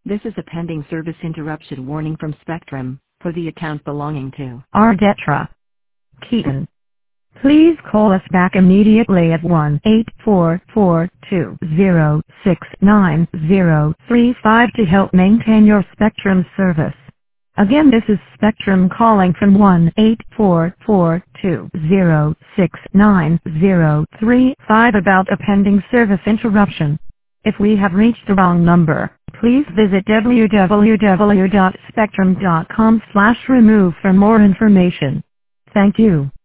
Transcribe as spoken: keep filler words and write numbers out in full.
This is a pending service interruption warning from Spectrum for the account belonging to Ardetra Keaton. Please call us back immediately at one eight four four two zero six nine zero three five to help maintain your Spectrum service. Again, this is Spectrum calling from one eight four four two zero six nine zero three five about a pending service interruption. If we have reached the wrong number, please visit w w w dot spectrum dot com slash remove for more information. Thank you.